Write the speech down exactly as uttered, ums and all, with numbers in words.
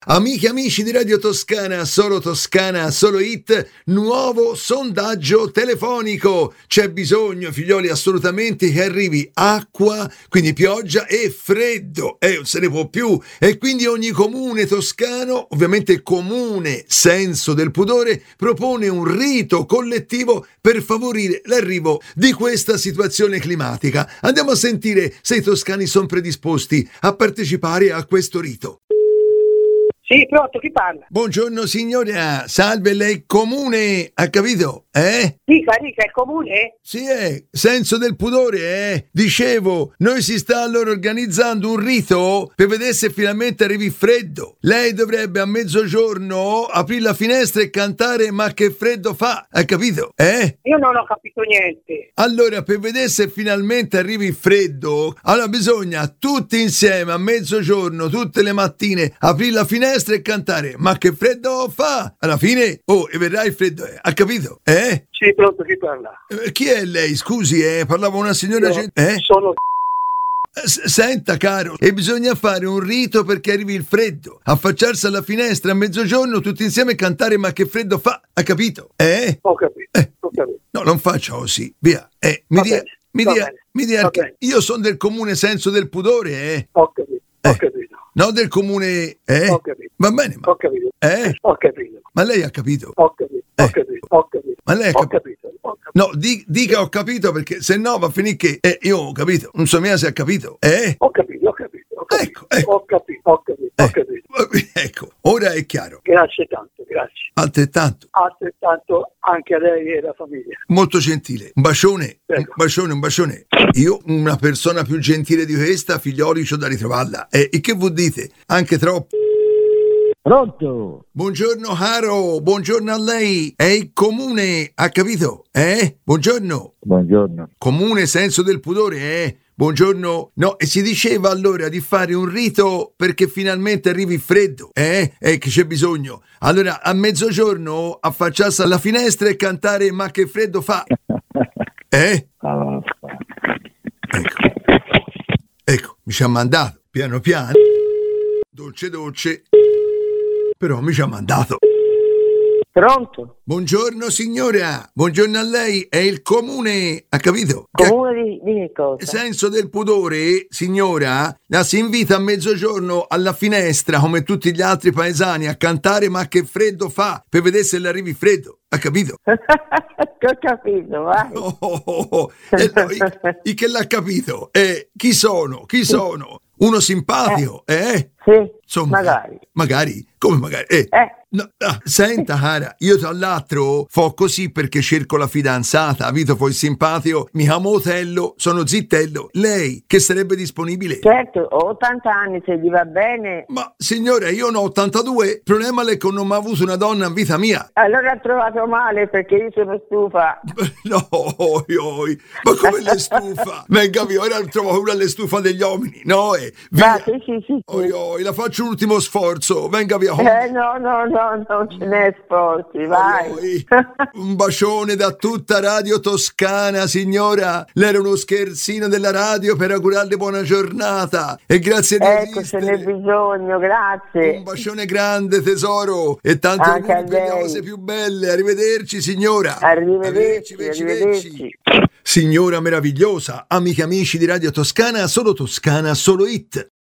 Amiche e amici di Radio Toscana, solo Toscana, solo hit, nuovo sondaggio telefonico. C'è bisogno, figlioli, assolutamente che arrivi acqua, quindi pioggia e freddo, e eh, non se ne può più. E quindi ogni comune toscano, ovviamente comune senso del pudore, propone un rito collettivo per favorire l'arrivo di questa situazione climatica. Andiamo a sentire se i toscani sono predisposti a partecipare a questo rito. Sì, pronto, chi parla? Buongiorno signora, salve, lei comune, ha capito? Eh? Dica, dica, è comune? Sì, è, senso del pudore, eh? Dicevo, noi si sta allora organizzando un rito per vedere se finalmente arrivi freddo. Lei dovrebbe a mezzogiorno aprire la finestra e cantare "Ma che freddo fa", ha capito? Eh? Io non ho capito niente. Allora, per vedere se finalmente arrivi freddo, allora bisogna tutti insieme a mezzogiorno, tutte le mattine, aprire la finestra e cantare "Ma che freddo fa". Alla fine, oh, e verrà il freddo, eh? Ha capito? Eh? Sì, pronto, chi parla? Eh, chi è lei? Scusi, eh? Parlava una signora... Io gen- eh? sono... S- Senta, caro, e bisogna fare un rito perché arrivi il freddo. Affacciarsi alla finestra a mezzogiorno, tutti insieme cantare "Ma che freddo fa". Ha capito? Eh? Ho capito, Eh. ho capito. No, non faccia così. Via. Eh, mi Va dia... bene, Mi va dia... bene, Mi dia... va bene. Io sono del comune senso del pudore, eh? Ho capito, ho Eh. capito, No, del comune... Eh? ho capito, Va bene, ma... ho capito, Eh? ho capito, Ma lei ha capito? ho capito, Eh. ho capito, ho capito, Ma lei ha ho capito? capito, ho capito. No, di- dica ho capito, perché se no va a finire che... Eh, io ho capito. Non so mica se ha capito. Eh? Ho capito, ho capito, ho capito, Ecco, ecco. ho capito, ho capito, ho Eh. capito. Ecco, ora è chiaro. Grazie tanto, grazie. Altrettanto. Altrettanto anche a lei e alla famiglia. Molto gentile. Un bacione, un Prego. bacione, un bacione. Io, una persona più gentile di questa, figlioli, c'ho da ritrovarla. Eh, e che vuol dite? Anche troppo. Pronto? Buongiorno caro, buongiorno a lei. È il comune, ha capito? Eh? Buongiorno. Buongiorno. Comune senso del pudore, eh? Buongiorno. No, e si diceva allora di fare un rito perché finalmente arrivi il freddo, eh? E che c'è bisogno. Allora, a mezzogiorno affacciarsi alla finestra e cantare "Ma che freddo fa". Eh? Allora, Ecco. Ecco, mi ci ha mandato, piano piano, dolce dolce, però mi ci ha mandato. Pronto? Buongiorno signora, buongiorno a lei, è il comune, ha capito? Che- Comune di, di che cosa? senso del pudore, signora, la si invita a mezzogiorno alla finestra come tutti gli altri paesani a cantare "Ma che freddo fa", per vedere se le arrivi freddo, ha capito? Ho capito, vai. Oh, oh, oh, oh. E no, i, i che l'ha capito? Eh, chi sono? Chi sono? Uno simpatico, eh? Sì, Insomma, magari. Magari? Come magari? Eh. Eh, No, ah, senta cara, io tra l'altro fo così perché cerco la fidanzata, avito poi simpatico, mi chiamo Otello, sono zittello. Lei che sarebbe disponibile? certo, ho ottanta anni, se gli va bene. Ma signore, io ne ho ottantadue, il problema è che non ho mai avuto una donna in vita mia. Allora ha trovato male perché io sono stufa. No, oi, oi, ma come le stufa? Venga via, ora trovo una alle stufa degli uomini, no? Eh, Va, via. sì, sì, sì. sì. Oi, oi, la faccio un ultimo sforzo, venga via. Eh, no, no, no, non ce n'è sforzi, vai. Oi, un bacione da tutta Radio Toscana, signora. Lei era uno scherzino della radio per augurarle buona giornata. E grazie di Ecco, ce n'è esistere. bisogno, grazie. Un bacione grande, tesoro. E tanti Anche auguri a per le lei. cose più belle. Arrivederci, signora. Arrivederci, vecci, arrivederci. vecci. Signora meravigliosa, amiche e amici di Radio Toscana, solo Toscana, solo hit.